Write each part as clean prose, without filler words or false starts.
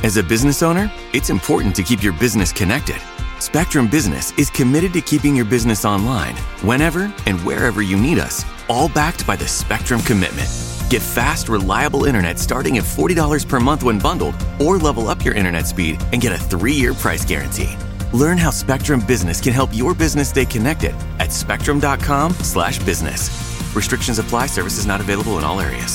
As a business owner, it's important to keep your business connected. Spectrum Business is committed to keeping your business online whenever and wherever you need us, all backed by the Spectrum Commitment. Get fast, reliable internet starting at $40 per month when bundled, or level up your internet speed and get a 3-year price guarantee. Learn how Spectrum Business can help your business stay connected at spectrum.com/business. Restrictions apply. Services not available in all areas.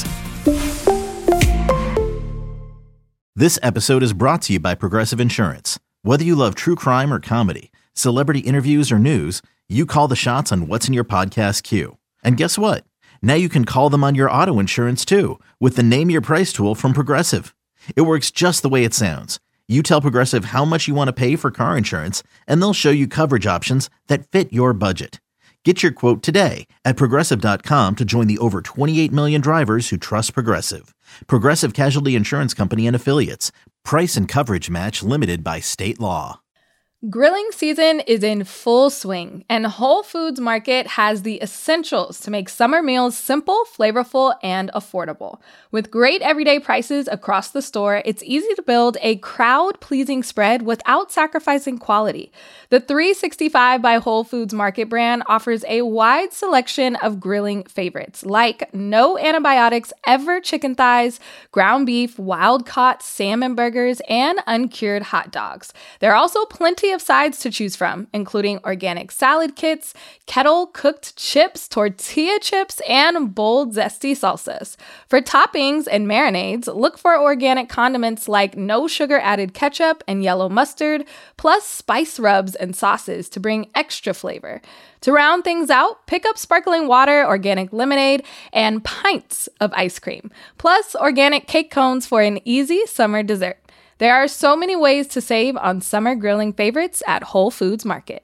This episode is brought to you by Progressive Insurance. Whether you love true crime or comedy, celebrity interviews or news, you call the shots on what's in your podcast queue. And guess what? Now you can call them on your auto insurance too with the Name Your Price tool from Progressive. It works just the way it sounds. You tell Progressive how much you want to pay for car insurance, and they'll show you coverage options that fit your budget. Get your quote today at Progressive.com to join the over 28 million drivers who trust Progressive. Progressive Casualty Insurance Company and Affiliates. Price and coverage match limited by state law. Grilling season is in full swing, and Whole Foods Market has the essentials to make summer meals simple, flavorful, and affordable. With great everyday prices across the store, it's easy to build a crowd-pleasing spread without sacrificing quality. The 365 by Whole Foods Market brand offers a wide selection of grilling favorites, like no antibiotics ever chicken thighs, ground beef, wild-caught salmon burgers, and uncured hot dogs. There are also plenty of sides to choose from, including organic salad kits, kettle-cooked chips, tortilla chips, and bold, zesty salsas. For toppings and marinades, look for organic condiments like no sugar-added ketchup and yellow mustard, plus spice rubs and sauces to bring extra flavor. To round things out, pick up sparkling water, organic lemonade, and pints of ice cream, plus organic cake cones for an easy summer dessert. There are so many ways to save on summer grilling favorites at Whole Foods Market.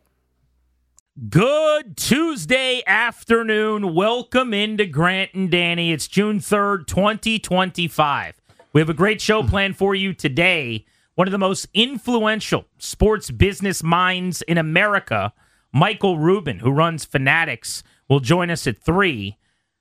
Good Tuesday afternoon. Welcome into Grant and Danny. It's June 3rd, 2025. We have a great show planned for you today. One of the most influential sports business minds in America, Michael Rubin, who runs Fanatics, will join us at 3.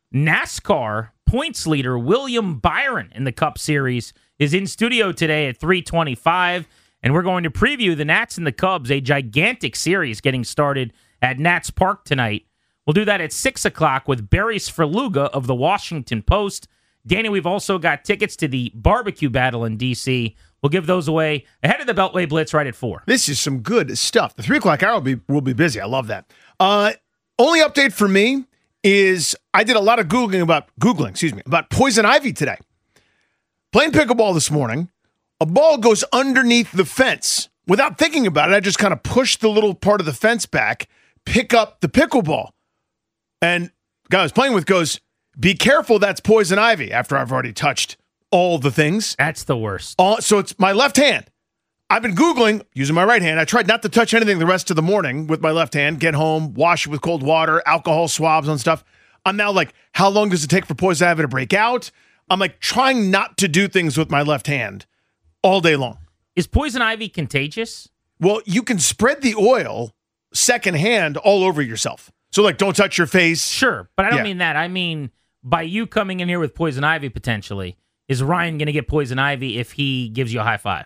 NASCAR points leader William Byron in the Cup Series is in studio today at 3:25, and we're going to preview the Nats and the Cubs, a gigantic series getting started at Nats Park tonight. We'll do that at 6 o'clock with Barry Svrluga of the Washington Post. Danny, we've also got tickets to the barbecue battle in D.C. We'll give those away ahead of the Beltway Blitz right at 4. This is some good stuff. The 3 o'clock hour will be busy. I love that. Only update for me is I did a lot of Googling about poison ivy today. Playing pickleball this morning, a ball goes underneath the fence. Without thinking about it, I just kind of push the little part of the fence back, pick up the pickleball. And the guy I was playing with goes, "Be careful, that's poison ivy," after I've already touched all the things. That's the worst. So it's my left hand. I've been Googling using my right hand. I tried not to touch anything the rest of the morning with my left hand, get home, wash it with cold water, alcohol swabs on stuff. I'm now like, how long does it take for poison ivy to break out? I'm like trying not to do things with my left hand all day long. Is poison ivy contagious? Well, you can spread the oil secondhand all over yourself. So like, don't touch your face. Sure, but I don't mean that. I mean, by you coming in here with poison ivy potentially, is Ryan going to get poison ivy if he gives you a high five?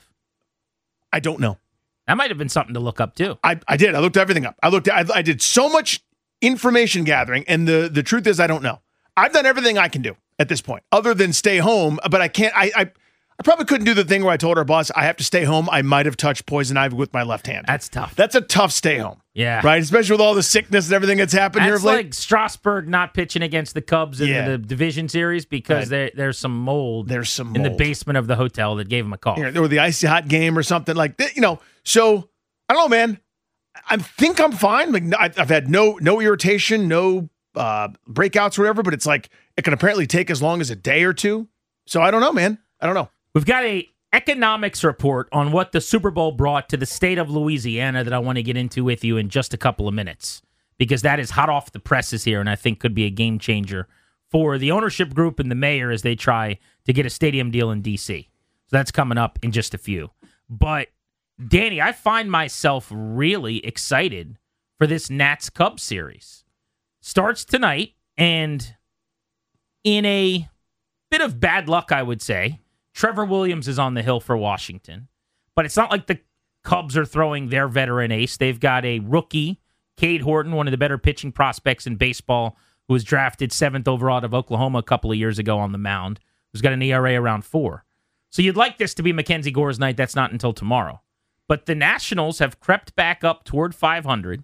I don't know. That might have been something to look up too. I did. I looked everything up. I did so much information gathering, and the truth is I don't know. I've done everything I can do at this point, other than stay home, but I can't. I probably couldn't do the thing where I told our boss I have to stay home. I might have touched poison ivy with my left hand. That's tough. That's a tough stay home. Yeah. Right? Especially with all the sickness and everything that's happened here of late. It's like Strasburg not pitching against the Cubs in the division series because there's some mold. There's some mold in the basement of the hotel that gave him a call. Or the icy hot game or something like that. So I don't know, man. I think I'm fine. Like I've had no irritation, no breakouts or whatever, but it's like it can apparently take as long as a day or two. So I don't know, man. I don't know. We've got a economics report on what the Super Bowl brought to the state of Louisiana that I want to get into with you in just a couple of minutes, because that is hot off the presses here and I think could be a game changer for the ownership group and the mayor as they try to get a stadium deal in D.C. So that's coming up in just a few. But, Danny, I find myself really excited for this Nats-Cubs series. Starts tonight, and in a bit of bad luck, I would say, Trevor Williams is on the hill for Washington, but it's not like the Cubs are throwing their veteran ace. They've got a rookie, Cade Horton, one of the better pitching prospects in baseball, who was drafted 7th overall out of Oklahoma a couple of years ago on the mound, who's got an ERA around 4. So you'd like this to be Mackenzie Gore's night. That's not until tomorrow. But the Nationals have crept back up toward 500,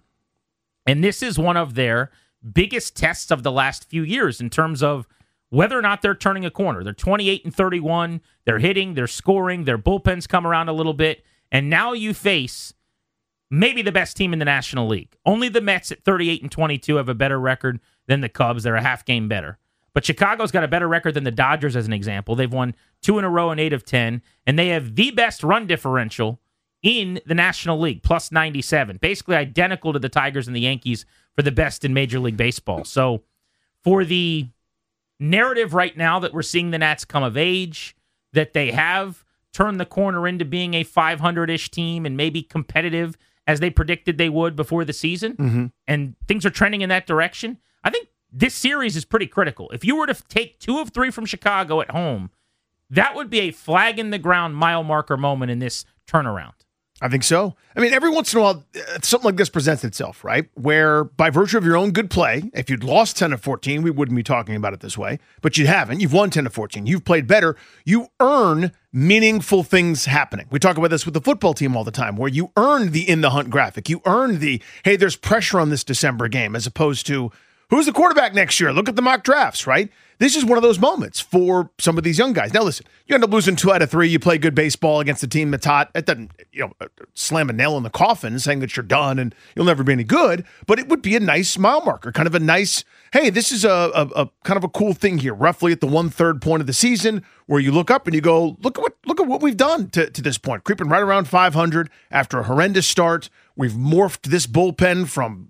and this is one of their biggest tests of the last few years in terms of whether or not they're turning a corner. They're 28-31. They're hitting. They're scoring. Their bullpens come around a little bit. And now you face maybe the best team in the National League. Only the Mets at 38-22 have a better record than the Cubs. They're a half game better. But Chicago's got a better record than the Dodgers, as an example. They've won 2 in a row in 8 of 10, and they have the best run differential in the National League, plus 97. Basically identical to the Tigers and the Yankees for the best in Major League Baseball. So for the narrative right now that we're seeing the Nats come of age, that they have turned the corner into being a 500-ish team and maybe competitive as they predicted they would before the season, and things are trending in that direction, I think this series is pretty critical. If you were to take 2 of 3 from Chicago at home, that would be a flag in the ground mile marker moment in this turnaround. I think so. I mean, every once in a while, something like this presents itself, right? Where by virtue of your own good play, if you'd lost 10 of 14, we wouldn't be talking about it this way, but you haven't. You've won 10 of 14. You've played better. You earn meaningful things happening. We talk about this with the football team all the time, where you earn the in the hunt graphic. You earn the, hey, there's pressure on this December game, as opposed to, who's the quarterback next year? Look at the mock drafts, right? This is one of those moments for some of these young guys. Now, listen, you end up losing 2 out of 3. You play good baseball against a team that's hot. It doesn't, slam a nail in the coffin saying that you're done and you'll never be any good. But it would be a nice mile marker, kind of a nice, hey, this is a kind of a cool thing here, roughly at the 1/3 point of the season, where you look up and you go, look at what we've done to this point, creeping right around 500 after a horrendous start. We've morphed this bullpen from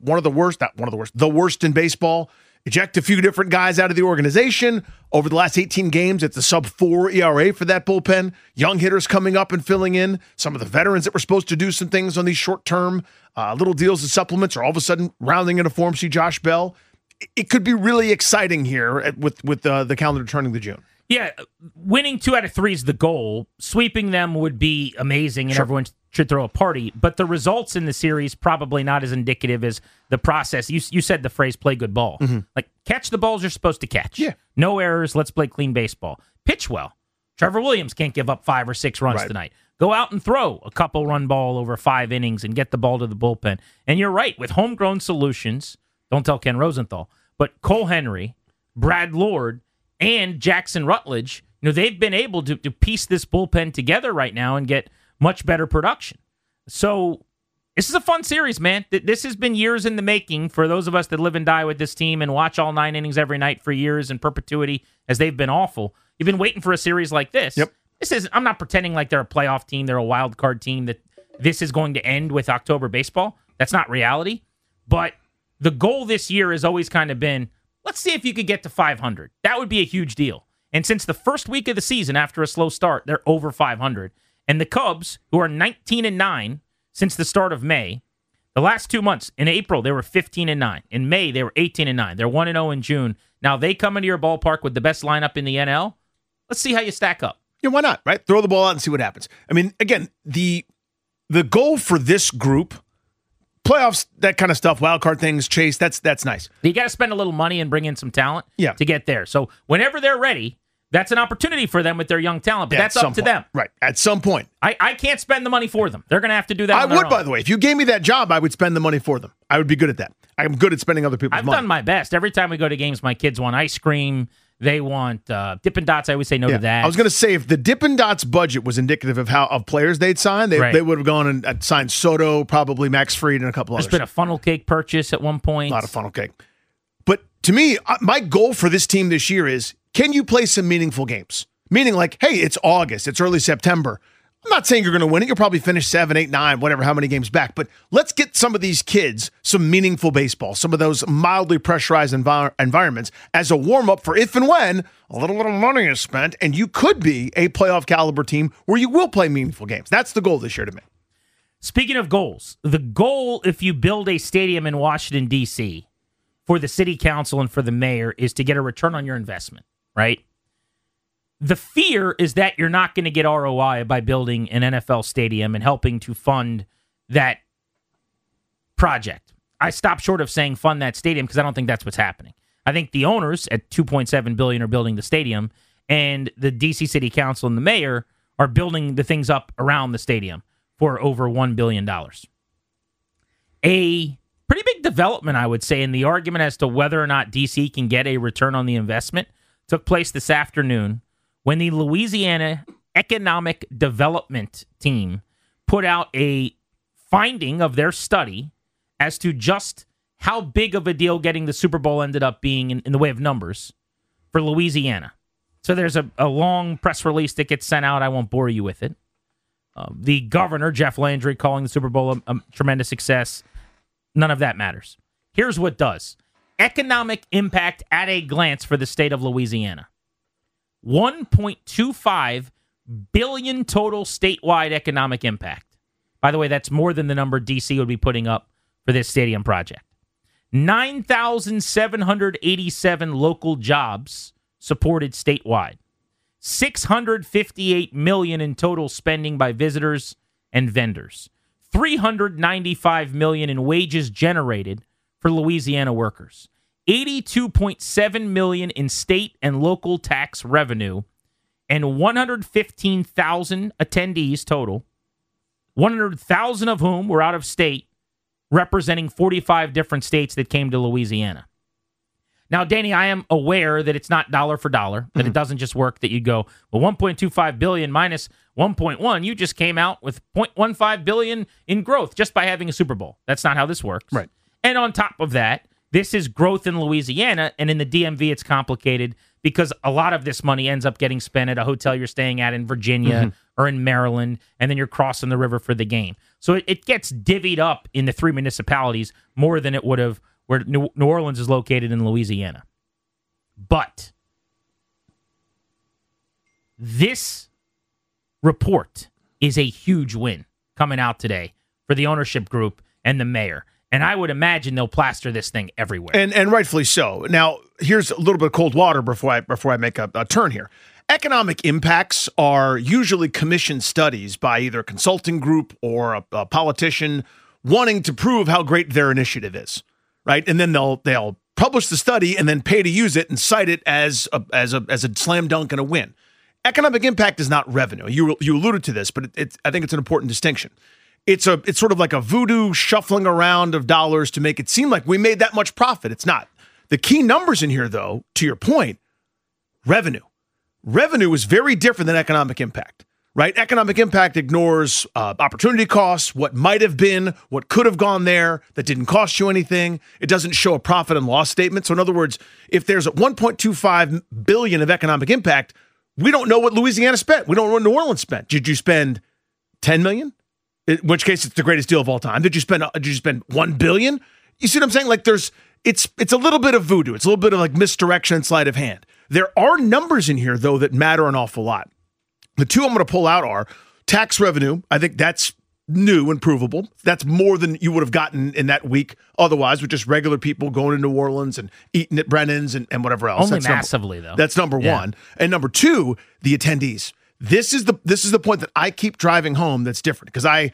the worst in baseball. Eject a few different guys out of the organization. Over the last 18 games, it's a sub-4 ERA for that bullpen. Young hitters coming up and filling in. Some of the veterans that were supposed to do some things on these short-term little deals and supplements are all of a sudden rounding into form. See Josh Bell. It could be really exciting here with the calendar turning to June. Yeah, winning 2 out of 3 is the goal. Sweeping them would be amazing, and everyone should throw a party. But the results in the series probably not as indicative as the process. You said the phrase "play good ball." Like, catch the balls you're supposed to catch. Yeah, no errors. Let's play clean baseball. Pitch well. Trevor Williams can't give up 5 or 6 runs tonight. Go out and throw a couple run ball over 5 innings and get the ball to the bullpen. And you're right, with homegrown solutions. Don't tell Ken Rosenthal, but Cole Henry, Brad Lord, and Jackson Rutledge, they've been able to piece this bullpen together right now and get much better production. So this is a fun series, man. This has been years in the making for those of us that live and die with this team and watch all 9 innings every night for years in perpetuity as they've been awful. You've been waiting for a series like this. Yep. I'm not pretending like they're a playoff team, they're a wild card team, that this is going to end with October baseball. That's not reality. But the goal this year has always kind of been, let's see if you could get to 500. That would be a huge deal. And since the first week of the season, after a slow start, they're over 500. And the Cubs, who are 19-9 since the start of May, the last 2 months, in April, they were 15-9. In May, they were 18-9. They're 1-0 in June. Now they come into your ballpark with the best lineup in the NL. Let's see how you stack up. Yeah, why not, right? Throw the ball out and see what happens. I mean, again, the goal for this group, playoffs, that kind of stuff, wild card things, chase, that's nice. You got to spend a little money and bring in some talent to get there. So whenever they're ready, that's an opportunity for them with their young talent, but that's up to them. Right, at some point. I can't spend the money for them. They're going to have to do that on their own. By the way. If you gave me that job, I would spend the money for them. I would be good at that. I'm good at spending other people's money. I've done my best. Every time we go to games, my kids want ice cream. They want Dippin' Dots. I always say no to that. I was going to say, if the Dippin' Dots budget was indicative of players they'd sign, they would have gone and signed Soto, probably Max Fried, and a couple others. There's been a funnel cake purchase at one point. A lot of funnel cake. But to me, my goal for this team this year is, can you play some meaningful games? Meaning like, hey, it's August, it's early September. I'm not saying you're going to win it. You'll probably finish 7, 8, 9, whatever, how many games back. But let's get some of these kids some meaningful baseball, some of those mildly pressurized environments as a warm-up for if and when a little money is spent and you could be a playoff caliber team where you will play meaningful games. That's the goal this year to me. Speaking of goals, the goal if you build a stadium in Washington, D.C. for the city council and for the mayor is to get a return on your investment, right? The fear is that you're not going to get ROI by building an NFL stadium and helping to fund that project. I stopped short of saying fund that stadium because I don't think that's what's happening. I think the owners at $2.7 billion are building the stadium, and the D.C. City Council and the mayor are building the things up around the stadium for over $1 billion. A pretty big development, I would say, in the argument as to whether or not D.C. can get a return on the investment took place this afternoon when the Louisiana Economic Development Team put out a finding of their study as to just how big of a deal getting the Super Bowl ended up being in the way of numbers for Louisiana. So there's a long press release that gets sent out. I won't bore you with it. The governor, Jeff Landry, calling the Super Bowl a tremendous success. None of that matters. Here's what does. Economic impact at a glance for the state of Louisiana. $1.25 billion total statewide economic impact. By the way, that's more than the number D.C. would be putting up for this stadium project. 9,787 local jobs supported statewide. $658 million in total spending by visitors and vendors. $395 million in wages generated for Louisiana workers. $82.7 million in state and local tax revenue, and 115,000 attendees total, 100,000 of whom were out of state, representing 45 different states that came to Louisiana. Now, Danny, I am aware that it's not dollar for dollar, that it doesn't just work that you go, well, 1.25 billion minus 1.1, you just came out with 0.15 billion in growth just by having a Super Bowl. That's not how this works. Right. And on top of that, this is growth in Louisiana, and in the DMV, it's complicated because a lot of this money ends up getting spent at a hotel you're staying at in Virginia or in Maryland, and then you're crossing the river for the game. So it gets divvied up in the three municipalities more than it would have where New Orleans is located in Louisiana. But this report is a huge win coming out today for the ownership group and the mayor. And I would imagine they'll plaster this thing everywhere. And rightfully so. Now, here's a little bit of cold water before I make a turn here. Economic impacts are usually commissioned studies by either a consulting group or a politician wanting to prove how great their initiative is, right? And then they'll publish the study and then pay to use it and cite it as a slam dunk and a win. Economic impact is not revenue. You alluded to this, but I think it's an important distinction. It's sort of like a voodoo shuffling around of dollars to make it seem like we made that much profit. It's not. The key numbers in here, though, to your point, revenue. Revenue is very different than economic impact, right? Economic impact ignores opportunity costs, what might have been, what could have gone there that didn't cost you anything. It doesn't show a profit and loss statement. So in other words, if there's $1.25 billion of economic impact, we don't know what Louisiana spent. We don't know what New Orleans spent. Did you spend $10 million? In which case, it's the greatest deal of all time. Did you spend $1 billion? You see what I'm saying? Like it's a little bit of voodoo. It's a little bit of like misdirection and sleight of hand. There are numbers in here though that matter an awful lot. The two I'm going to pull out are tax revenue. I think that's new and provable. That's more than you would have gotten in that week otherwise, with just regular people going to New Orleans and eating at Brennan's and whatever else. Only massively though. That's number one. And number two, the attendees. This is the point that I keep driving home that's different because I'm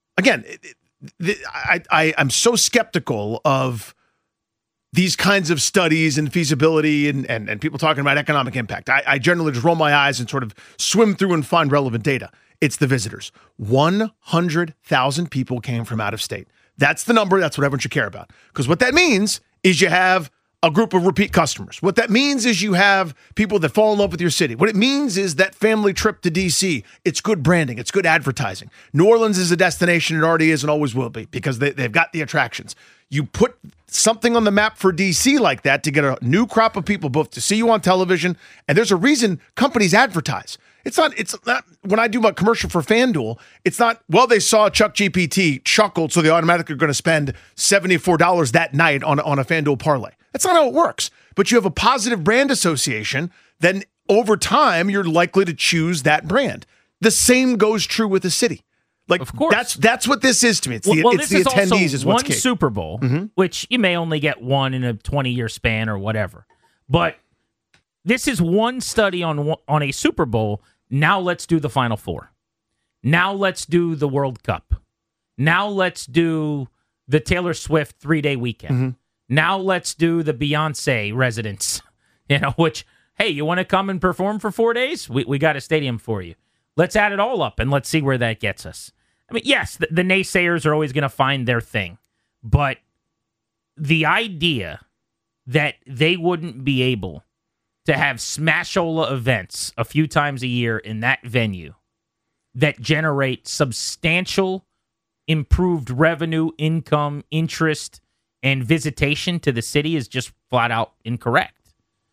so skeptical of these kinds of studies and feasibility and people talking about economic impact. I generally just roll my eyes and sort of swim through and find relevant data. It's the visitors. 100,000 people came from out of state. That's the number. That's what everyone should care about. Because what that means is you have a group of repeat customers. What that means is you have people that fall in love with your city. What it means is that family trip to D.C., it's good branding. It's good advertising. New Orleans is a destination. It already is and always will be because they've got the attractions. You put something on the map for D.C. like that to get a new crop of people both to see you on television, and there's a reason companies advertise. It's not when I do my commercial for FanDuel, it's not, well, they saw Chuck GPT chuckled, so they automatically are going to spend $74 that night on a FanDuel parlay. That's not how it works. But you have a positive brand association, then over time, you're likely to choose that brand. The same goes true with the city. Like, of course. That's what this is to me. It's the attendees is what's key. One Super Bowl, which you may only get one in a 20-year span or whatever. But this is one study on a Super Bowl. Now let's do the Final Four. Now let's do the World Cup. Now let's do the Taylor Swift 3-day weekend. Mm-hmm. Now let's do the Beyonce residence, which, hey, you want to come and perform for 4 days? We got a stadium for you. Let's add it all up and let's see where that gets us. I mean, yes, the naysayers are always going to find their thing, but the idea that they wouldn't be able to have smashola events a few times a year in that venue that generate substantial improved revenue, income, interest, and visitation to the city is just flat out incorrect.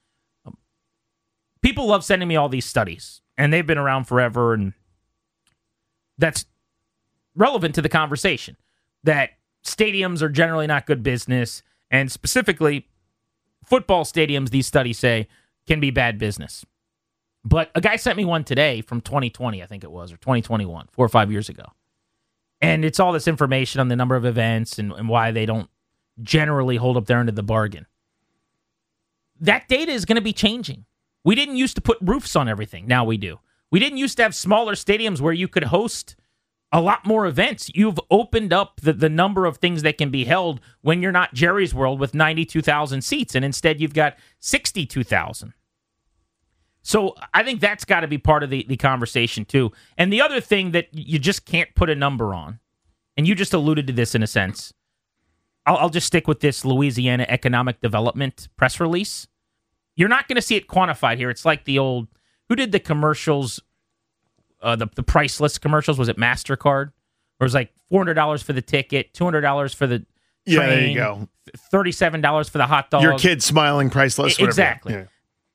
People love sending me all these studies, and they've been around forever, and that's relevant to the conversation, that stadiums are generally not good business, and specifically football stadiums, these studies say, can be bad business. But a guy sent me one today from 2020, I think it was, or 2021, 4 or 5 years ago. And it's all this information on the number of events and why they don't generally hold up their end of the bargain. That data is going to be changing. We didn't used to put roofs on everything. Now we do. We didn't used to have smaller stadiums where you could host a lot more events. You've opened up the number of things that can be held when you're not Jerry's World with 92,000 seats, and instead you've got 62,000. So I think that's got to be part of the conversation too. And the other thing that you just can't put a number on, and you just alluded to this in a sense, I'll just stick with this Louisiana Economic Development press release. You're not going to see it quantified here. It's like the old, who did the commercials, the priceless commercials? Was it MasterCard? Or it was like $400 for the ticket, $200 for the train. Yeah, there you go. $37 for the hot dog. Your kid smiling, priceless. Whatever. Exactly. Yeah.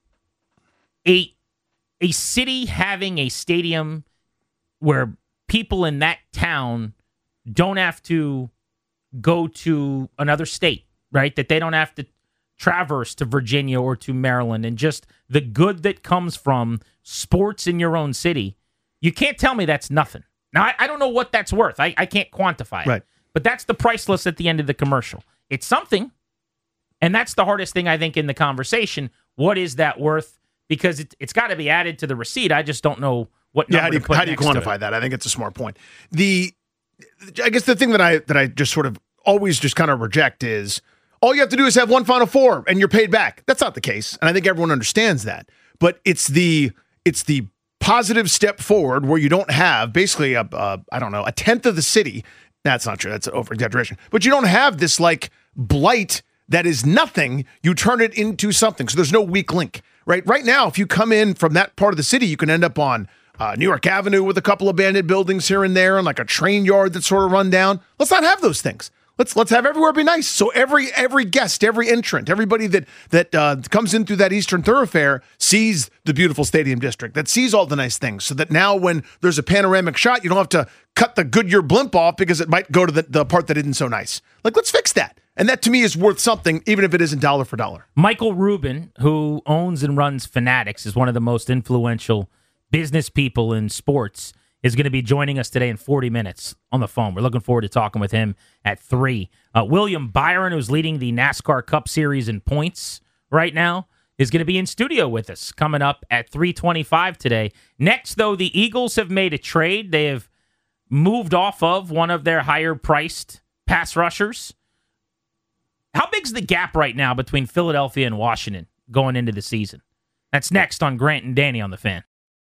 A city having a stadium where people in that town don't have to go to another state, right? That they don't have to traverse to Virginia or to Maryland, and just the good that comes from sports in your own city. You can't tell me that's nothing. Now, I don't know what that's worth. I can't quantify it. Right. But that's the price list at the end of the commercial. It's something. And that's the hardest thing, I think, in the conversation. What is that worth? Because it's got to be added to the receipt. I just don't know what number to put how do you quantify that? I think it's a smart point. I guess the thing that I just sort of always just kind of reject is all you have to do is have one Final Four and you're paid back. That's not the case, and I think everyone understands that. But it's the positive step forward where you don't have basically a tenth of the city. That's not true. That's an over-exaggeration. But you don't have this like blight that is nothing. You turn it into something. So there's no weak link. Right now, if you come in from that part of the city, you can end up on New York Avenue with a couple abandoned buildings here and there, and like a train yard that's sort of run down. Let's not have those things. Let's have everywhere be nice. So every guest, every entrant, everybody that comes in through that eastern thoroughfare sees the beautiful stadium district, that sees all the nice things. So that now when there's a panoramic shot, you don't have to cut the Goodyear blimp off because it might go to the part that isn't so nice. Like, let's fix that. And that, to me, is worth something, even if it isn't dollar for dollar. Michael Rubin, who owns and runs Fanatics, is one of the most influential business people in sports, is going to be joining us today in 40 minutes on the phone. We're looking forward to talking with him at 3. William Byron, who's leading the NASCAR Cup Series in points right now, is going to be in studio with us coming up at 3:25 today. Next, though, the Eagles have made a trade. They have moved off of one of their higher-priced pass rushers. How big's the gap right now between Philadelphia and Washington going into the season? That's next on Grant and Danny on The Fan.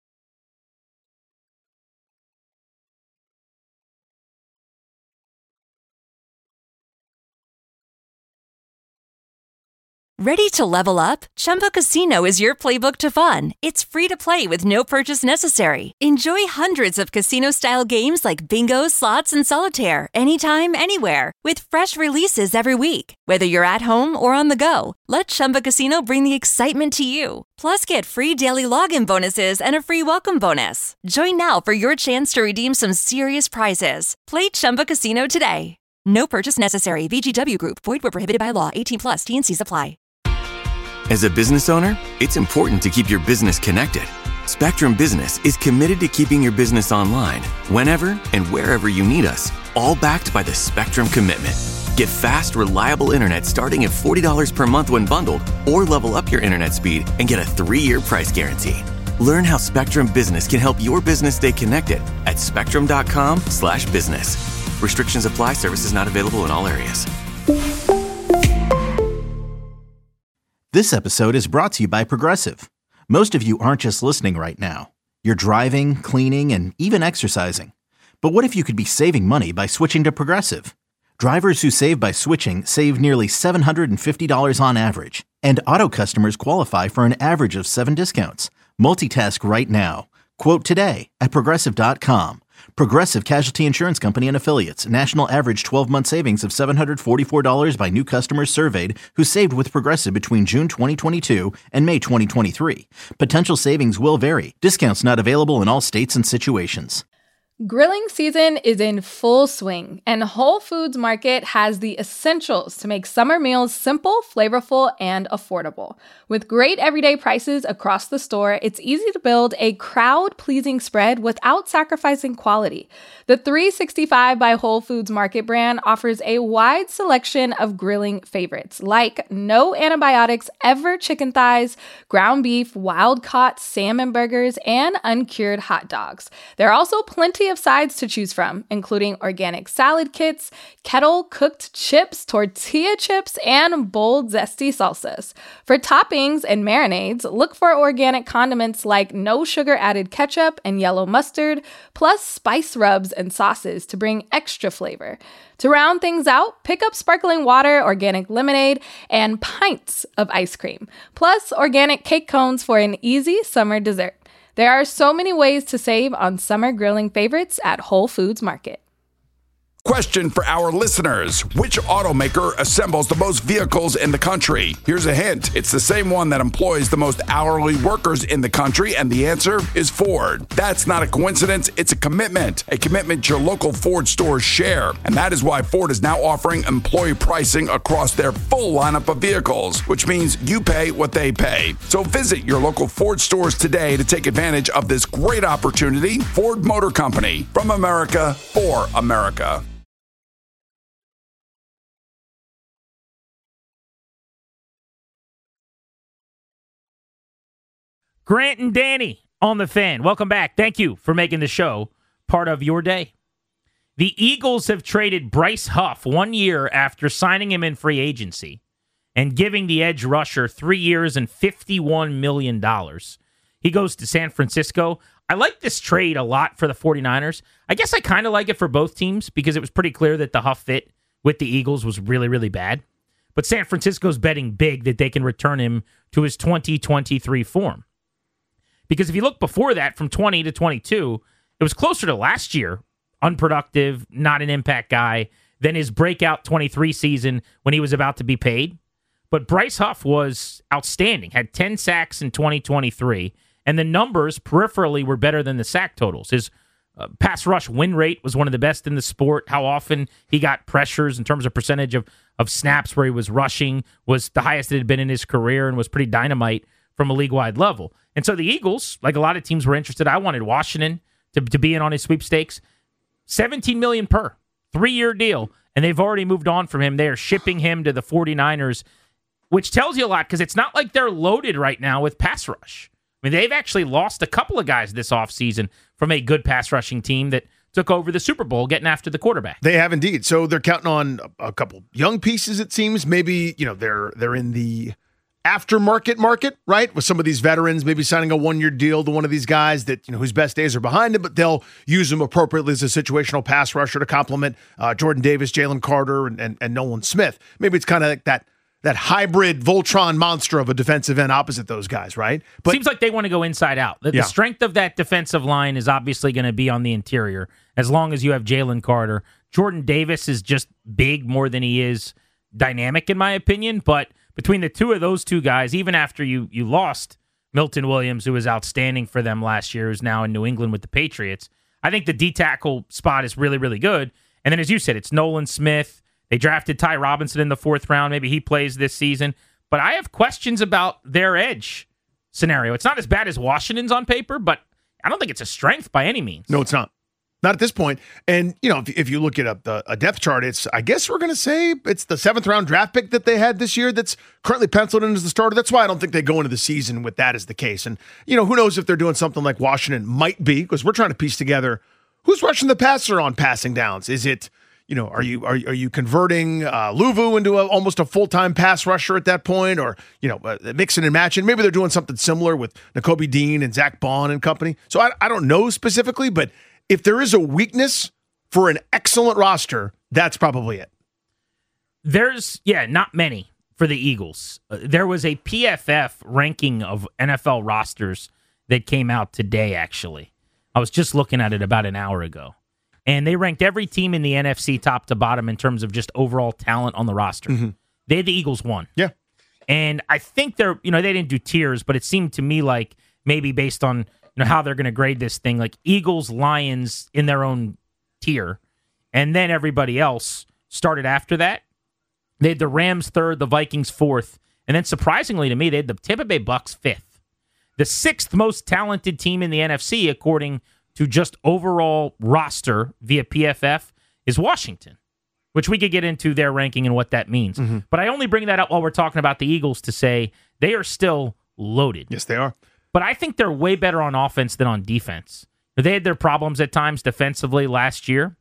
Ready to level up? Chumba Casino is your playbook to fun. It's free to play with no purchase necessary. Enjoy hundreds of casino-style games like bingo, slots, and solitaire anytime, anywhere with fresh releases every week. Whether you're at home or on the go, let Chumba Casino bring the excitement to you. Plus, get free daily login bonuses and a free welcome bonus. Join now for your chance to redeem some serious prizes. Play Chumba Casino today. No purchase necessary. VGW Group. Void where prohibited by law. 18+. T&Cs apply. As a business owner, it's important to keep your business connected. Spectrum Business is committed to keeping your business online whenever and wherever you need us, all backed by the Spectrum Commitment. Get fast, reliable internet starting at $40 per month when bundled, or level up your internet speed and get a 3-year price guarantee. Learn how Spectrum Business can help your business stay connected at spectrum.com/business. Restrictions apply. Services not available in all areas. This episode is brought to you by Progressive. Most of you aren't just listening right now. You're driving, cleaning, and even exercising. But what if you could be saving money by switching to Progressive? Drivers who save by switching save nearly $750 on average. And auto customers qualify for an average of 7 discounts. Multitask right now. Quote today at Progressive.com. Progressive Casualty Insurance Company and Affiliates. National average 12-month savings of $744 by new customers surveyed who saved with Progressive between June 2022 and May 2023. Potential savings will vary. Discounts not available in all states and situations. Grilling season is in full swing, and Whole Foods Market has the essentials to make summer meals simple, flavorful, and affordable. With great everyday prices across the store, it's easy to build a crowd-pleasing spread without sacrificing quality. The 365 by Whole Foods Market brand offers a wide selection of grilling favorites, like no antibiotics ever chicken thighs, ground beef, wild-caught salmon burgers, and uncured hot dogs. There are also plenty of sides to choose from, including organic salad kits, kettle-cooked chips, tortilla chips, and bold, zesty salsas. For toppings and marinades, look for organic condiments like no sugar-added ketchup and yellow mustard, plus spice rubs and sauces to bring extra flavor. To round things out, pick up sparkling water, organic lemonade, and pints of ice cream, plus organic cake cones for an easy summer dessert. There are so many ways to save on summer grilling favorites at Whole Foods Market. Question for our listeners. Which automaker assembles the most vehicles in the country? Here's a hint. It's the same one that employs the most hourly workers in the country, and the answer is Ford. That's not a coincidence. It's a commitment your local Ford stores share. And that is why Ford is now offering employee pricing across their full lineup of vehicles, which means you pay what they pay. So visit your local Ford stores today to take advantage of this great opportunity. Ford Motor Company, from America for America. Grant and Danny on the Fan. Welcome back. Thank you for making the show part of your day. The Eagles have traded Bryce Huff 1 year after signing him in free agency and giving the edge rusher 3 years and $51 million. He goes to San Francisco. I like this trade a lot for the 49ers. I guess I kind of like it for both teams because it was pretty clear that the Huff fit with the Eagles was really, really bad. But San Francisco's betting big that they can return him to his 2023 form. Because if you look before that, from 20 to 22, it was closer to last year, unproductive, not an impact guy, than his breakout 23 season when he was about to be paid. But Bryce Huff was outstanding, had 10 sacks in 2023, and the numbers peripherally were better than the sack totals. His pass rush win rate was one of the best in the sport. How often he got pressures in terms of percentage of snaps where he was rushing was the highest it had been in his career and was pretty dynamite from a league-wide level. And so the Eagles, like a lot of teams were interested, I wanted Washington to be in on his sweepstakes. $17 million per 3-year deal, and they've already moved on from him. They are shipping him to the 49ers, which tells you a lot because it's not like they're loaded right now with pass rush. I mean, they've actually lost a couple of guys this offseason from a good pass rushing team that took over the Super Bowl getting after the quarterback. They have indeed. So they're counting on a couple young pieces, it seems. Maybe, they're in the aftermarket market, right? With some of these veterans, maybe signing a 1-year deal to one of these guys that, whose best days are behind him, but they'll use him appropriately as a situational pass rusher to complement Jordan Davis, Jalen Carter, and Nolan Smith. Maybe it's kind of like that hybrid Voltron monster of a defensive end opposite those guys, right? But seems like they want to go inside out. The strength of that defensive line is obviously going to be on the interior as long as you have Jalen Carter. Jordan Davis is just big more than he is dynamic, in my opinion, but between the two of those two guys, even after you lost Milton Williams, who was outstanding for them last year, who's now in New England with the Patriots, I think the D-tackle spot is really, really good. And then, as you said, it's Nolan Smith. They drafted Ty Robinson in the 4th round. Maybe he plays this season. But I have questions about their edge scenario. It's not as bad as Washington's on paper, but I don't think it's a strength by any means. No, it's not. Not at this point. And, if you look at a depth chart, I guess we're going to say it's the 7th round draft pick that they had this year that's currently penciled in as the starter. That's why I don't think they go into the season with that as the case. And, who knows if they're doing something like Washington might be, because we're trying to piece together who's rushing the passer on passing downs. Is it, are you converting Luvu into almost a full-time pass rusher at that point, or, mixing and matching? Maybe they're doing something similar with Nakobe Dean and Zach Bond and company. So I don't know specifically, but if there is a weakness for an excellent roster, that's probably it. There's, not many for the Eagles. There was a PFF ranking of NFL rosters that came out today, actually. I was just looking at it about an hour ago. And they ranked every team in the NFC top to bottom in terms of just overall talent on the roster. Mm-hmm. They had the Eagles won. Yeah. And I think they didn't do tiers, but it seemed to me like maybe based on how they're going to grade this thing, like Eagles, Lions in their own tier, and then everybody else started after that. They had the Rams 3rd, the Vikings 4th, and then surprisingly to me, they had the Tampa Bay Bucks 5th. The 6th most talented team in the NFC, according to just overall roster via PFF, is Washington, which we could get into their ranking and what that means. Mm-hmm. But I only bring that up while we're talking about the Eagles to say they are still loaded. Yes, they are. But I think they're way better on offense than on defense. They had their problems at times defensively last year.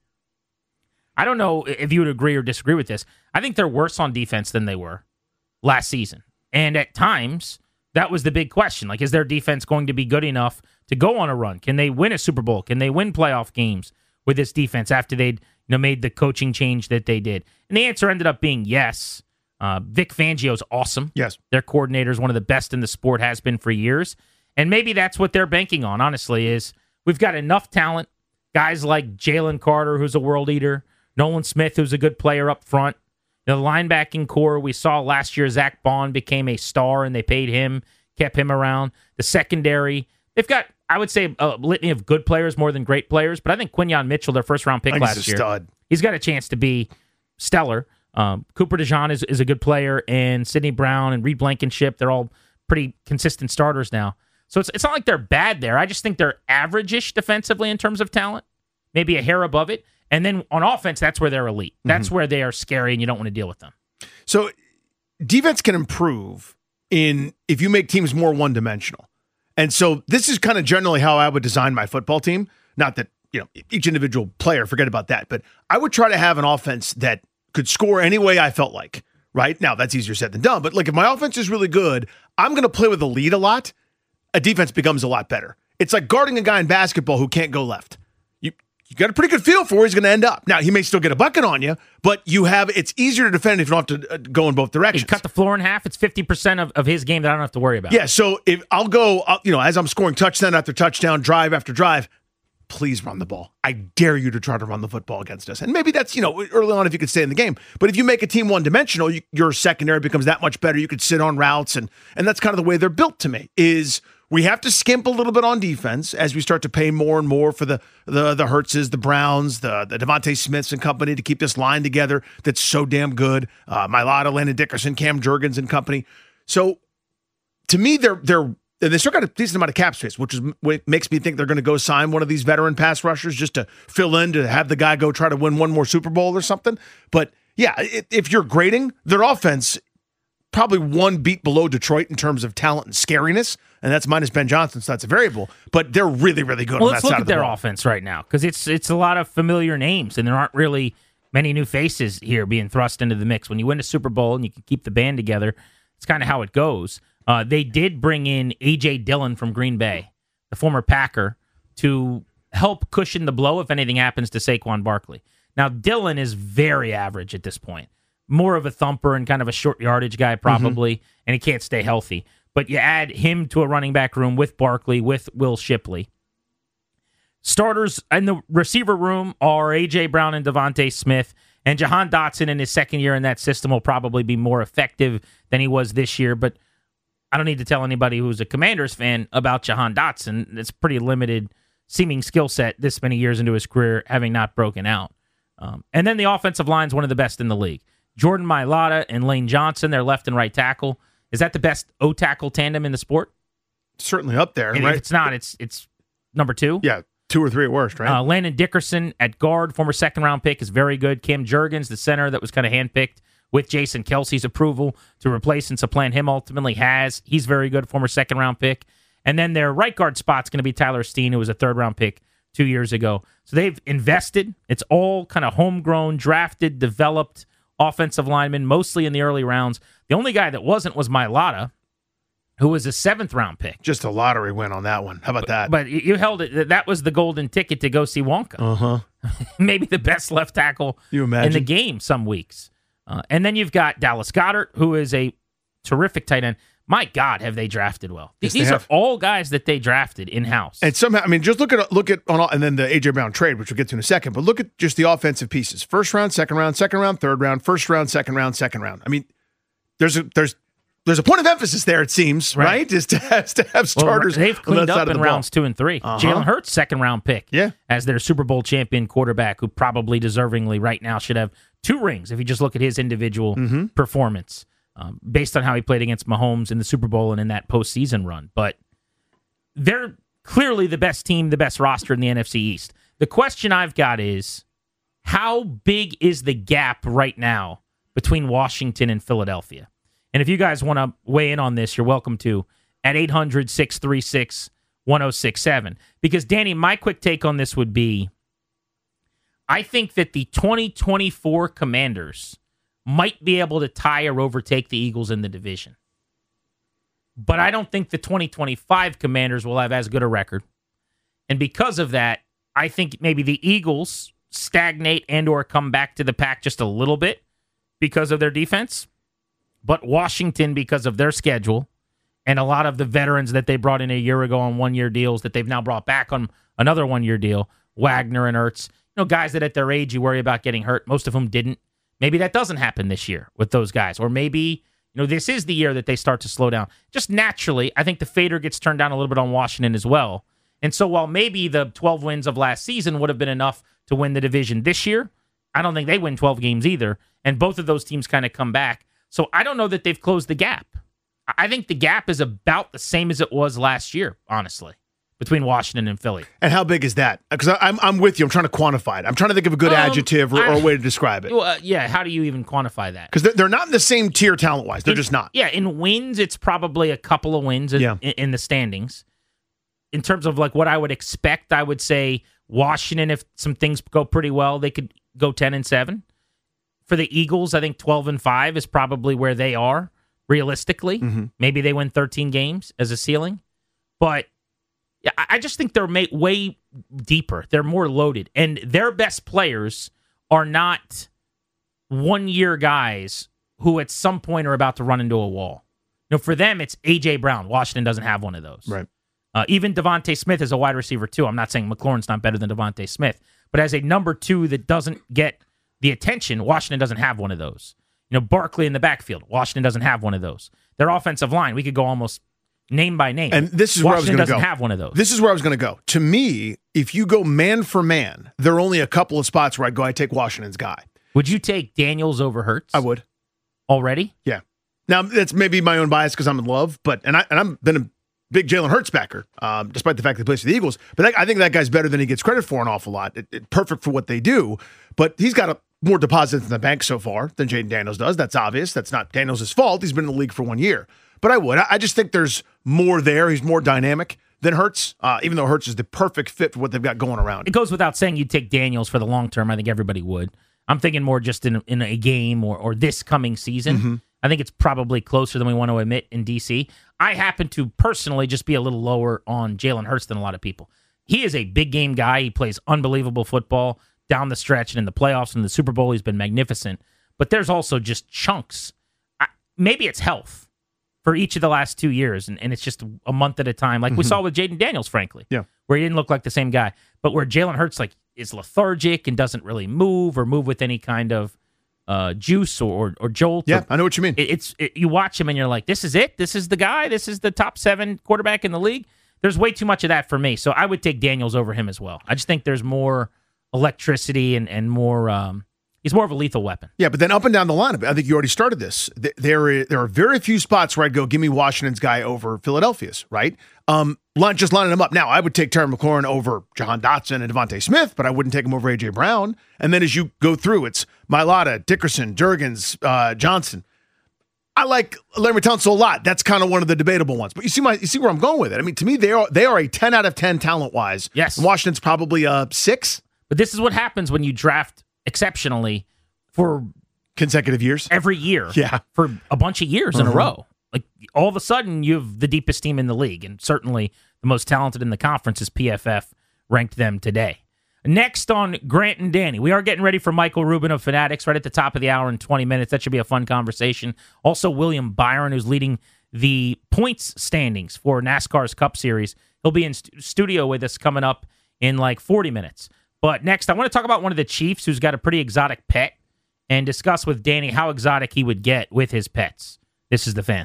I don't know if you would agree or disagree with this. I think they're worse on defense than they were last season. And at times, that was the big question. Like, is their defense going to be good enough to go on a run? Can they win a Super Bowl? Can they win playoff games with this defense after they'd made the coaching change that they did? And the answer ended up being yes. Vic Fangio's awesome. Yes. Their coordinator is one of the best in the sport, has been for years. And maybe that's what they're banking on, honestly, is we've got enough talent. Guys like Jalen Carter, who's a world eater, Nolan Smith, who's a good player up front. The linebacking core, we saw last year Zach Bond became a star, and they paid him, kept him around. The secondary, they've got, I would say, a litany of good players more than great players, but I think Quinyon Mitchell, their first-round pick last year, stud. He's got a chance to be stellar. Cooper DeJean is a good player, and Sidney Brown and Reed Blankenship, they're all pretty consistent starters now. So it's not like they're bad there. I just think they're average-ish defensively in terms of talent, maybe a hair above it. And then on offense, that's where they're elite. That's where they are scary, and you don't want to deal with them. So defense can improve if you make teams more one-dimensional. And so this is kind of generally how I would design my football team. Not that, each individual player, forget about that. But I would try to have an offense that could score any way I felt like, right? Now, that's easier said than done. But if my offense is really good, I'm going to play with the lead a lot. A defense becomes a lot better. It's like guarding a guy in basketball who can't go left. You got a pretty good feel for where he's going to end up. Now, he may still get a bucket on you, but it's easier to defend if you don't have to go in both directions. You cut the floor in half. It's 50% of his game that I don't have to worry about. Yeah, so if I'll go, as I'm scoring touchdown after touchdown, drive after drive, please run the ball. I dare you to try to run the football against us. And maybe that's, early on if you could stay in the game. But if you make a team one-dimensional, your secondary becomes that much better. You could sit on routes, and that's kind of the way they're built to me, is we have to skimp a little bit on defense as we start to pay more and more for the Hurtses, the Browns, the Devontae Smiths and company to keep this line together that's so damn good. Mailata, Landon Dickerson, Cam Jurgens and company. So to me, they still got a decent amount of cap space, which is what makes me think they're going to go sign one of these veteran pass rushers just to fill in, to have the guy go try to win one more Super Bowl or something. But yeah, if you're grading their offense, probably one beat below Detroit in terms of talent and scariness, and that's minus Ben Johnson, so that's a variable. But they're really, really good on that side of the ball. Let's look at their offense right now, because it's a lot of familiar names, and there aren't really many new faces here being thrust into the mix. When you win a Super Bowl and you can keep the band together, it's kind of how it goes. They did bring in A.J. Dillon from Green Bay, the former Packer, to help cushion the blow if anything happens to Saquon Barkley. Now, Dillon is very average at this point. More of a thumper and kind of a short yardage guy probably, and he can't stay healthy. But you add him to a running back room with Barkley, with Will Shipley. Starters in the receiver room are A.J. Brown and Devontae Smith, and Jahan Dotson in his second year in that system will probably be more effective than he was this year, but I don't need to tell anybody who's a Commanders fan about Jahan Dotson. It's pretty limited seeming skill set this many years into his career, having not broken out. And then the offensive line is one of the best in the league. Jordan Mailata and Lane Johnson, their left and right tackle. Is that the best O-tackle tandem in the sport? Certainly up there, And right? if it's not, it's number two. Yeah. 2 or 3 at worst, right? Landon Dickerson at guard, former second-round pick, is very good. Cam Jurgens, the center that was kind of handpicked with Jason Kelsey's approval to replace and supplant him ultimately has. He's very good, former second-round pick. And then their right guard spot's going to be Tyler Steen, who was a third-round pick 2 years ago. So they've invested. It's all kind of homegrown, drafted, developed offensive linemen, mostly in the early rounds. The only guy that wasn't was Mailata, who was a 7th-round pick. Just a lottery win on that one. How about that? But you held it. That was the golden ticket to go see Wonka. Maybe the best left tackle in the game some weeks. And then you've got Dallas Goedert, who is a terrific tight end. My God, have they drafted well? Yes, These are all guys that they drafted in-house. And somehow, I mean, just look at and then the A.J. Brown trade, which we'll get to in a second, but look at just the offensive pieces. First round, second round, third round, first round, second round, second round. I mean, there's a point of emphasis there, it seems, right? Is to have starters. Well, they've cleaned up in rounds 2 and 3. Jalen Hurts, second-round pick, as their Super Bowl champion quarterback, who probably deservingly right now should have 2 rings if you just look at his individual performance, based on how he played against Mahomes in the Super Bowl and in that postseason run. But they're clearly the best team, the best roster in the NFC East. The question I've got is, how big is the gap right now between Washington and Philadelphia? And if you guys want to weigh in on this, you're welcome to at 800-636-1067. Because, Danny, my quick take on this would be, I think that the 2024 Commanders might be able to tie or overtake the Eagles in the division. But I don't think the 2025 Commanders will have as good a record. And because of that, I think maybe the Eagles stagnate and or come back to the pack just a little bit because of their defense. But Washington, because of their schedule and a lot of the veterans that they brought in a year ago on one-year deals that they've now brought back on another one-year deal, Wagner and Ertz, guys that at their age you worry about getting hurt, most of whom didn't. Maybe that doesn't happen this year with those guys. Or maybe, this is the year that they start to slow down. Just naturally, I think the fader gets turned down a little bit on Washington as well. And so while maybe the 12 wins of last season would have been enough to win the division this year, I don't think they win 12 games either. And both of those teams kind of come back. So I don't know that they've closed the gap. I think the gap is about the same as it was last year, honestly, between Washington and Philly. And how big is that? Because I'm with you. I'm trying to quantify it. I'm trying to think of a good adjective or a way to describe it. How do you even quantify that? Because they're not in the same tier talent-wise. They're just not. Yeah, in wins, it's probably a couple of wins in the standings. In terms of what I would expect, I would say Washington, if some things go pretty well, they could go 10-7. For the Eagles, I think 12-5 is probably where they are, realistically. Maybe they win 13 games as a ceiling. But yeah, I just think they're way deeper. They're more loaded. And their best players are not one-year guys who at some point are about to run into a wall. For them, it's A.J. Brown. Washington doesn't have one of those. Right. Even Devontae Smith is a wide receiver, too. I'm not saying McLaurin's not better than Devontae Smith. But as a number 2 that doesn't get the attention, Washington doesn't have one of those. Barkley in the backfield, Washington doesn't have one of those. Their offensive line, we could go almost name by name. And this is where I was going to go. Washington doesn't have one of those. This is where I was going to go. To me, if you go man for man, there are only a couple of spots where I'd take Washington's guy. Would you take Daniels over Hurts? I would. Already? Yeah. Now, that's maybe my own bias because I'm in love, but I've been a big Jalen Hurts backer, despite the fact that he plays for the Eagles. But I think that guy's better than he gets credit for an awful lot. Perfect for what they do, but he's got more deposits in the bank so far than Jaden Daniels does. That's obvious. That's not Daniels' fault. He's been in the league for 1 year. But I just think there's more there. He's more dynamic than Hurts, even though Hurts is the perfect fit for what they've got going around. It goes without saying you'd take Daniels for the long term. I think everybody would. I'm thinking more just in a game or this coming season. I think it's probably closer than we want to admit in D.C. I happen to personally just be a little lower on Jalen Hurts than a lot of people. He is a big game guy. He plays unbelievable football down the stretch and in the playoffs and in the Super Bowl. He's been magnificent. But there's also just chunks. Maybe it's health for each of the last 2 years, and it's just a month at a time, like we saw with Jaden Daniels, frankly, where he didn't look like the same guy. But where Jalen Hurts is lethargic and doesn't really move with any kind of juice or jolt. Yeah, I know what you mean. You watch him and you're like, this is it? This is the guy? This is the top 7 quarterback in the league? There's way too much of that for me. So I would take Daniels over him as well. I just think there's more electricity and more... he's more of a lethal weapon. Yeah, but then up and down the line, I think you already started this. There are very few spots where I'd go, give me Washington's guy over Philadelphia's, right? Just lining them up. Now, I would take Terry McLaurin over Jahan Dotson and Devontae Smith, but I wouldn't take him over A.J. Brown. And then as you go through, it's Mailata, Dickerson, Durgans, Johnson. I like Larry Tunsil a lot. That's kind of one of the debatable ones. But you see where I'm going with it. I mean, to me, they are a 10 out of 10 talent-wise. Yes. Washington's probably a 6. But this is what happens when you draft exceptionally for consecutive years. Every year. Yeah. For a bunch of years in a row. Like, all of a sudden, you have the deepest team in the league, and certainly the most talented in the conference, as PFF ranked them today. Next on Grant and Danny, we are getting ready for Michael Rubin of Fanatics right at the top of the hour in 20 minutes. That should be a fun conversation. Also, William Byron, who's leading the points standings for NASCAR's Cup Series. He'll be in studio with us coming up in like 40 minutes. But next, I want to talk about one of the Chiefs who's got a pretty exotic pet and discuss with Danny how exotic he would get with his pets. This is The Fan.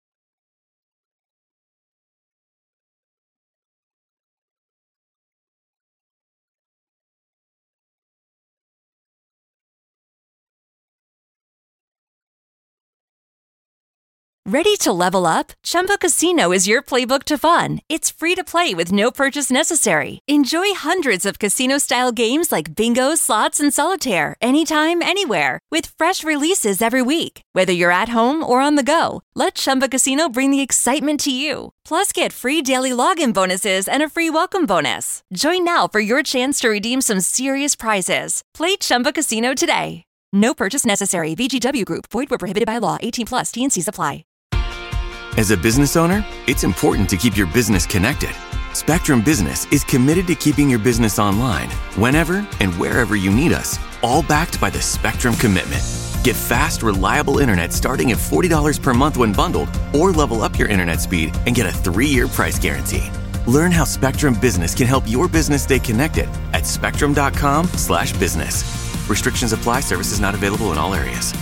Ready to level up? Chumba Casino is your playbook to fun. It's free to play with no purchase necessary. Enjoy hundreds of casino-style games like bingo, slots, and solitaire anytime, anywhere with fresh releases every week. Whether you're at home or on the go, let Chumba Casino bring the excitement to you. Plus, get free daily login bonuses and a free welcome bonus. Join now for your chance to redeem some serious prizes. Play Chumba Casino today. No purchase necessary. VGW Group. Void where prohibited by law. 18+. T&Cs apply. As a business owner, it's important to keep your business connected. Spectrum Business is committed to keeping your business online whenever and wherever you need us, all backed by the Spectrum Commitment. Get fast, reliable internet starting at $40 per month when bundled, or level up your internet speed and get a 3-year price guarantee. Learn how Spectrum Business can help your business stay connected at spectrum.com/business. Restrictions apply. Services not available in all areas.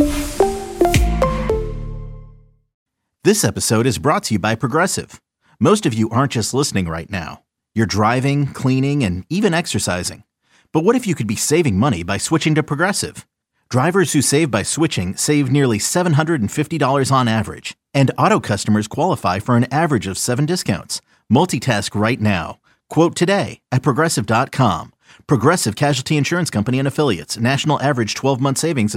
This episode is brought to you by Progressive. Most of you aren't just listening right now. You're driving, cleaning, and even exercising. But what if you could be saving money by switching to Progressive? Drivers who save by switching save nearly $750 on average. And auto customers qualify for an average of 7 discounts. Multitask right now. Quote today at Progressive.com. Progressive Casualty Insurance Company and Affiliates. National average 12-month savings of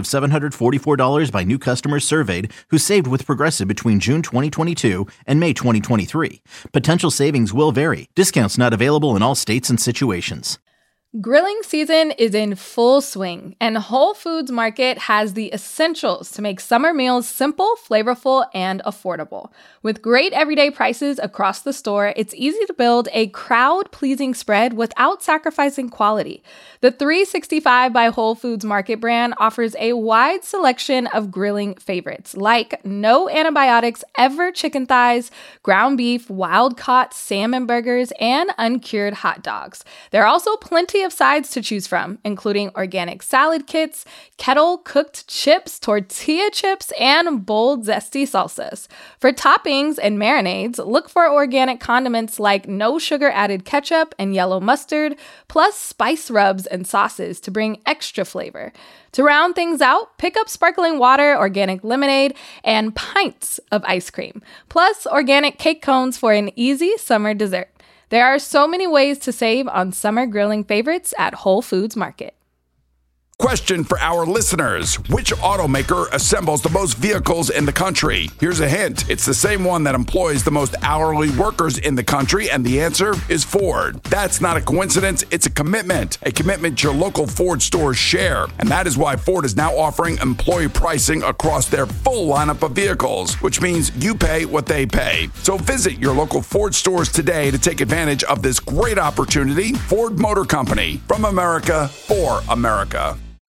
$744 by new customers surveyed who saved with Progressive between June 2022 and May 2023. Potential savings will vary. Discounts not available in all states and situations. Grilling season is in full swing, and Whole Foods Market has the essentials to make summer meals simple, flavorful, and affordable. With great everyday prices across the store, it's easy to build a crowd-pleasing spread without sacrificing quality. The 365 by Whole Foods Market brand offers a wide selection of grilling favorites, like no antibiotics ever chicken thighs, ground beef, wild-caught salmon burgers, and uncured hot dogs. There are also plenty of sides to choose from, including organic salad kits, kettle-cooked chips, tortilla chips, and bold, zesty salsas. For toppings and marinades, look for organic condiments like no sugar-added ketchup and yellow mustard, plus spice rubs and sauces to bring extra flavor. To round things out, pick up sparkling water, organic lemonade, and pints of ice cream, plus organic cake cones for an easy summer dessert. There are so many ways to save on summer grilling favorites at Whole Foods Market. Question for our listeners. Which automaker assembles the most vehicles in the country? Here's a hint. It's the same one that employs the most hourly workers in the country, and the answer is Ford. That's not a coincidence. It's a commitment your local Ford stores share. And that is why Ford is now offering employee pricing across their full lineup of vehicles, which means you pay what they pay. So visit your local Ford stores today to take advantage of this great opportunity. Ford Motor Company, from America for America.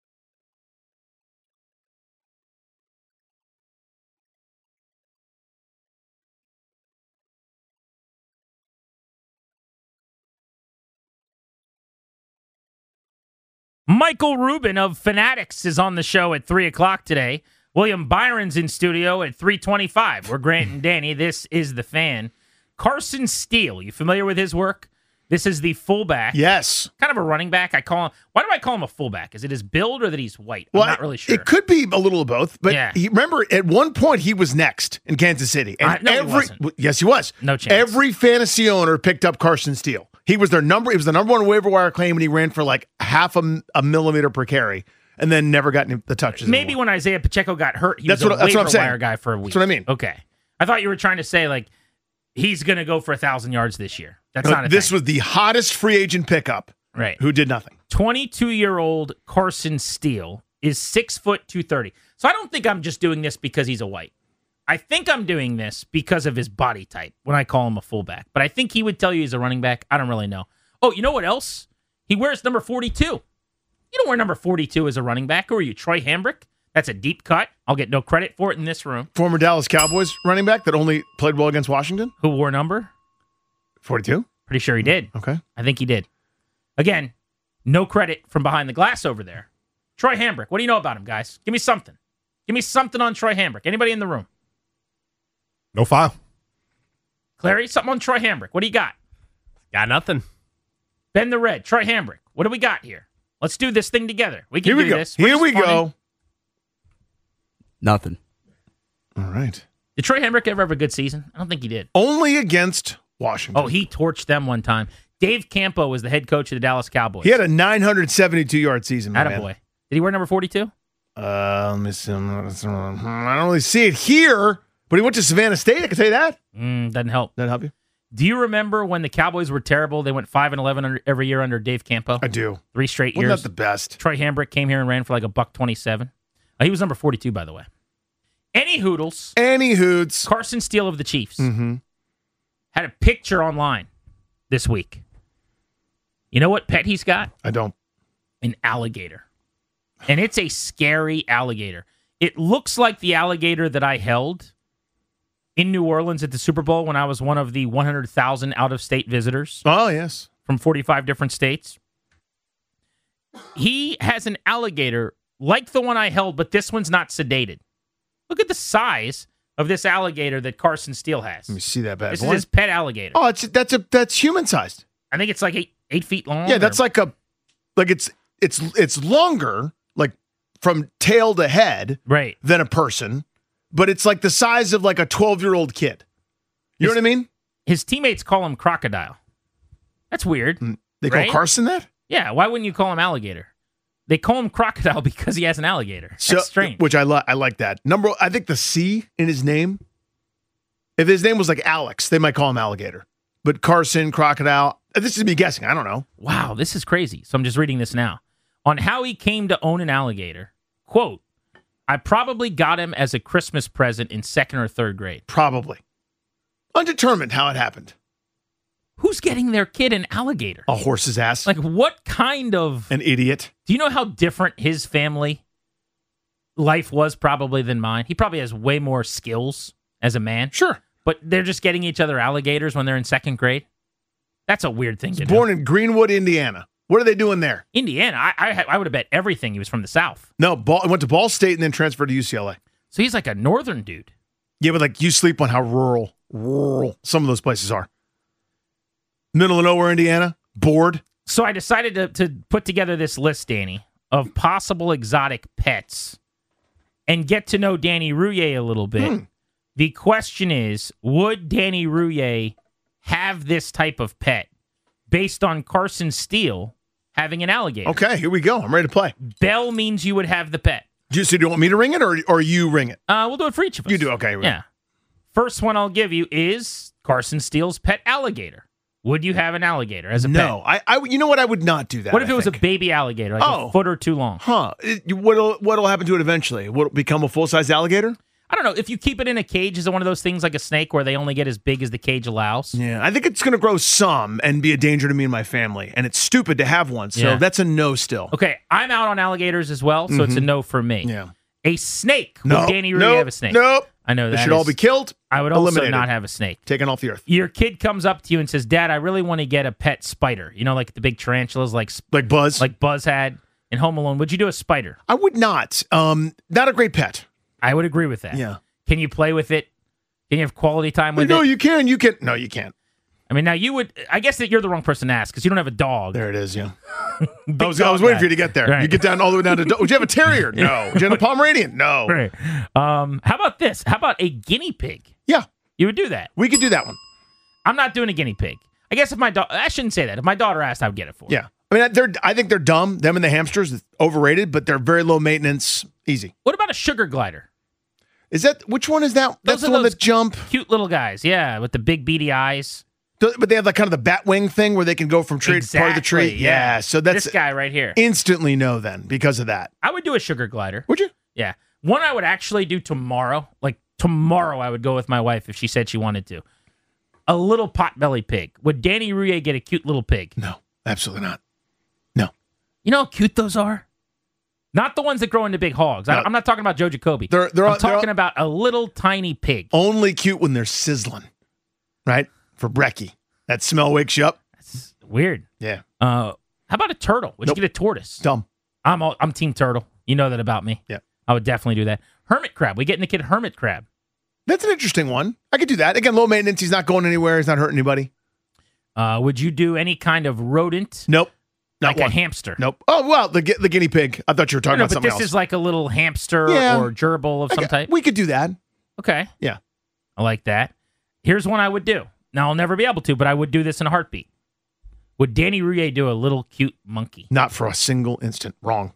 Michael Rubin of Fanatics is on the show at 3 o'clock today. William Byron's in studio at 3:25. We're Grant and Danny. This is The Fan. Carson Steele, you familiar with his work? This is the fullback. Yes. Kind of a running back. Why do I call him a fullback? Is it his build or that he's white? I'm not really sure. It could be a little of both, but Yeah. remember, at one point, he was next in Kansas City. And No, he wasn't. Yes, he was. No chance. Every fantasy owner picked up Carson Steele. He was the number one waiver wire claim, and he ran for like half a millimeter per carry, and then never got any the touches. Maybe anymore. when Isaiah Pacheco got hurt, he That's was a what I'm waiver saying. wire guy for a week. That's what I mean. Okay. I thought you were trying to say, like, he's going to go for 1,000 yards this year. That's not a This thing. was the hottest free agent pickup. Right. Who did nothing. 22-year-old Carson Steele is 6 foot 230. So I don't think I'm just doing this because he's a white. I think I'm doing this because of his body type when I call him a fullback. But I think he would tell you he's a running back. I don't really know. Oh, you know what else? He wears number 42. You don't wear number 42 as a running back, or are you Troy Hambrick? That's a deep cut. I'll get no credit for it in this room. Former Dallas Cowboys running back that only played well against Washington. Who wore number? 42. Pretty sure he did. Okay. I think he did. Again, no credit from behind the glass over there. Troy Hambrick. What do you know about him, guys? Give me something. Give me something on Troy Hambrick. Anybody in the room? No file. Clary, something on Troy Hambrick. What do you got? Got nothing. Ben the Red, Troy Hambrick. What do we got here? Let's do this thing together. We can Here we do go. this. We're Here just we funny. go. Nothing. All right. Did Troy Hambrick ever have a good season? I don't think he did. Only against Washington. Oh, he torched them one time. Dave Campo was the head coach of the Dallas Cowboys. He had a 972-yard season. My Attaboy. man. Did he wear number 42? Let me see. I don't really see it here, but he went to Savannah State. I can tell you that. Doesn't help. That help you? Do you remember when the Cowboys were terrible? They went 5-11 every year under Dave Campo. I do. 3 straight Wasn't years. that the best? Troy Hambrick came here and ran for like $127. He was number 42, by the way. Any Hoodles, Any hoots. Carson Steele of the Chiefs Mm-hmm. had a picture online this week. You know what pet he's got? I don't. An alligator. And it's a scary alligator. It looks like the alligator that I held in New Orleans at the Super Bowl when I was one of the 100,000 out-of-state visitors Oh, yes. from 45 different states. He has an alligator like the one I held, but this one's not sedated. Look at the size of this alligator that Carson Steele has. Let me see that bad This boy. is his pet alligator. Oh, that's human sized. I think it's like 8 feet long. Yeah, that's like it's longer, like from tail to head, right. than a person, but it's like the size of like a 12-year-old kid. You know what I mean? His teammates call him Crocodile. That's weird. They call Right? Carson that? Yeah, why wouldn't you call him Alligator? They call him Crocodile because he has an alligator. That's So, strange. which I like that. I think the C in his name, if his name was like Alex, they might call him Alligator. But Carson, Crocodile, this is me guessing. I don't know. Wow, this is crazy. So I'm just reading this now. On how he came to own an alligator, quote, I probably got him as a Christmas present in 2nd or 3rd grade. Probably. Undetermined how it happened. Who's getting their kid an alligator? A horse's ass. Like, what kind of... An idiot. Do you know how different his family life was probably than mine? He probably has way more skills as a man. Sure. But they're just getting each other alligators when they're in 2nd grade? That's a weird thing to do. Born in Greenwood, Indiana. What are they doing there? Indiana. I would have bet everything he was from the South. No, went to Ball State and then transferred to UCLA. So he's like a northern dude. Yeah, but like you sleep on how rural some of those places are. Middle of nowhere, Indiana. Bored. So I decided to put together this list, Danny, of possible exotic pets and get to know Danny Rouillet a little bit. The question is, would Danny Rouillet have this type of pet based on Carson Steele having an alligator? Okay, here we go. I'm ready to play. Bell means you would have the pet. So do you want me to ring it or you ring it? We'll do it for each of us. You do, okay. Yeah. First one I'll give you is Carson Steele's pet alligator. Would you have an alligator as a pet? No, I you know what? I would not do that. What if I it was a think. baby alligator, like a foot or two long? Huh. What'll happen to it eventually? Will it become a full-size alligator? I don't know. If you keep it in a cage, is it one of those things like a snake where they only get as big as the cage allows? Yeah, I think it's going to grow some and be a danger to me and my family. And it's stupid to have one, so Yeah. that's a no still. Okay, I'm out on alligators as well, so it's a no for me. Yeah. A snake. No. Would Danny Rouillet have a snake? Nope. I know They that should all is- be killed. I would also eliminated. not have a snake. Taken off the earth. Your kid comes up to you and says, Dad, I really want to get a pet spider. You know, like the big tarantulas like Buzz. Buzz had in Home Alone. Would you do a spider? I would not. Not a great pet. I would agree with that. Yeah. Can you play with it? Can you have quality time with No, it? you can. You can. No, you can't. I mean, now I guess that you're the wrong person to ask because you don't have a dog. There it is, yeah. I was waiting for you to get there. Right. You get down all the way down to, would you have a terrier? No. Would you have a Pomeranian? No. Right. How about this? How about a guinea pig? Yeah. You would do that. We could do that one. I'm not doing a guinea pig. I guess if my daughter, I shouldn't say that. If my daughter asked, I would get it for her. Yeah. I mean, I think they're dumb. Them and the hamsters, overrated, but they're very low maintenance, easy. What about a sugar glider? Which one is that? That's the one that jump. Cute little guys, yeah, with the big beady eyes. But they have like kind of the bat wing thing where they can go from tree part of the tree. Yeah. So that's this guy right here. Instantly no then because of that. I would do a sugar glider. Would you? Yeah. One I would actually do tomorrow. Like tomorrow I would go with my wife if she said she wanted to. A little potbelly pig. Would Danny Rouhier get a cute little pig? No, absolutely not. No. You know how cute those are? Not the ones that grow into big hogs. No. I'm not talking about Joe Jacoby. I'm talking about a little tiny pig. Only cute when they're sizzling, right? For brekkie. That smell wakes you up. That's weird. Yeah. How about a turtle? Would you get a tortoise? Dumb. I'm team turtle. You know that about me. Yeah. I would definitely do that. Hermit crab. We getting the kid hermit crab. That's an interesting one. I could do that. Again, low maintenance. He's not going anywhere. He's not hurting anybody. Would you do any kind of rodent? Nope. Not like a hamster? Nope. Oh, well, the guinea pig. I thought you were talking about something else. But this is like a little hamster or gerbil of some type? We could do that. Okay. Yeah. I like that. Here's one I would do. Now, I'll never be able to, but I would do this in a heartbeat. Would Danny Rouhier do a little cute monkey? Not for a single instant. Wrong.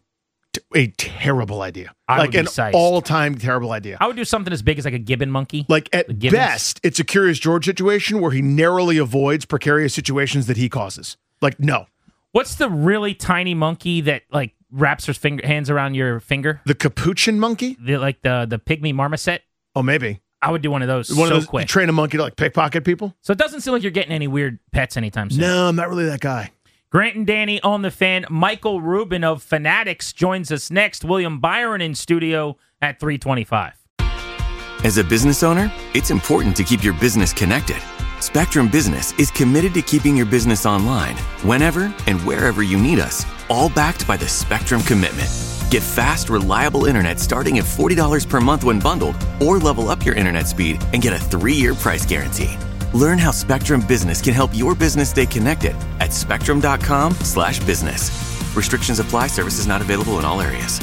A terrible idea. I like would be an psyched. all-time terrible idea. I would do something as big as like a gibbon monkey. Like at best, it's a Curious George situation where he narrowly avoids precarious situations that he causes. Like, no. What's the really tiny monkey that like wraps her hands around your finger? The capuchin monkey? The pygmy marmoset? Oh, maybe. I would do one of those quick. You train a monkey to like pickpocket people? So it doesn't seem like you're getting any weird pets anytime soon. No, I'm not really that guy. Grant and Danny on the Fan. Michael Rubin of Fanatics joins us next. William Byron in studio at 3:25. As a business owner, it's important to keep your business connected. Spectrum Business is committed to keeping your business online whenever and wherever you need us, all backed by the Spectrum Commitment. Get fast, reliable internet starting at $40 per month when bundled, or level up your internet speed and get a 3-year price guarantee. Learn how Spectrum Business can help your business stay connected at spectrum.com/business. Restrictions apply. Services not available in all areas.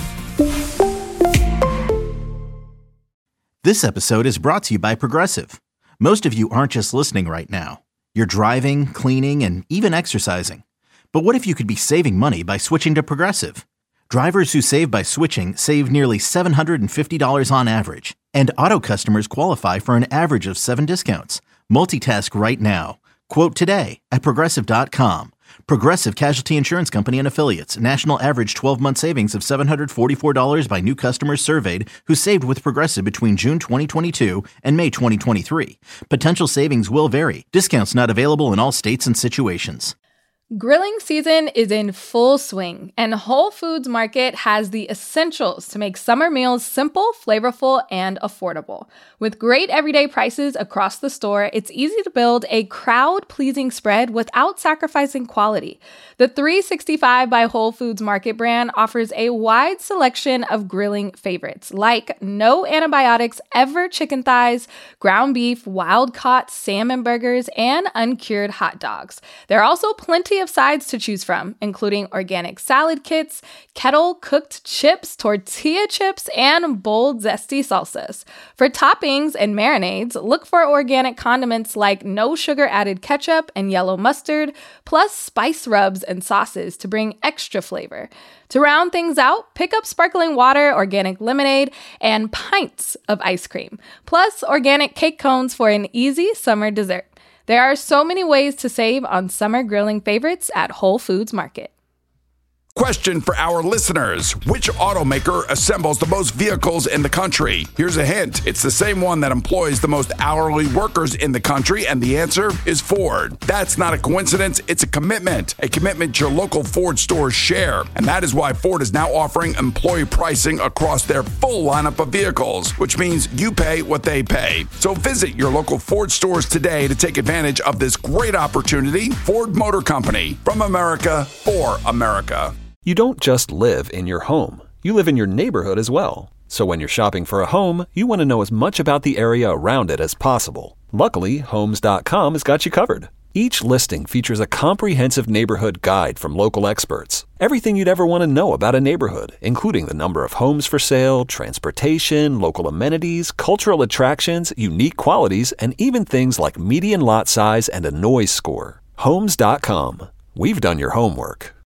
This episode is brought to you by Progressive. Most of you aren't just listening right now. You're driving, cleaning, and even exercising. But what if you could be saving money by switching to Progressive? Drivers who save by switching save nearly $750 on average. And auto customers qualify for an average of 7 discounts. Multitask right now. Quote today at Progressive.com. Progressive Casualty Insurance Company and Affiliates. National average 12-month savings of $744 by new customers surveyed who saved with Progressive between June 2022 and May 2023. Potential savings will vary. Discounts not available in all states and situations. Grilling season is in full swing, and Whole Foods Market has the essentials to make summer meals simple, flavorful, and affordable. With great everyday prices across the store, it's easy to build a crowd-pleasing spread without sacrificing quality. The 365 by Whole Foods Market brand offers a wide selection of grilling favorites, like no antibiotics ever chicken thighs, ground beef, wild-caught salmon burgers, and uncured hot dogs. There are also plenty of sides to choose from, including organic salad kits, kettle-cooked chips, tortilla chips, and bold, zesty salsas. For toppings and marinades, look for organic condiments like no sugar-added ketchup and yellow mustard, plus spice rubs and sauces to bring extra flavor. To round things out, pick up sparkling water, organic lemonade, and pints of ice cream, plus organic cake cones for an easy summer dessert. There are so many ways to save on summer grilling favorites at Whole Foods Market. Question for our listeners. Which automaker assembles the most vehicles in the country? Here's a hint. It's the same one that employs the most hourly workers in the country, and the answer is Ford. That's not a coincidence. It's a commitment your local Ford stores share. And that is why Ford is now offering employee pricing across their full lineup of vehicles, which means you pay what they pay. So visit your local Ford stores today to take advantage of this great opportunity. Ford Motor Company, from America for America. You don't just live in your home. You live in your neighborhood as well. So when you're shopping for a home, you want to know as much about the area around it as possible. Luckily, Homes.com has got you covered. Each listing features a comprehensive neighborhood guide from local experts. Everything you'd ever want to know about a neighborhood, including the number of homes for sale, transportation, local amenities, cultural attractions, unique qualities, and even things like median lot size and a noise score. Homes.com. We've done your homework.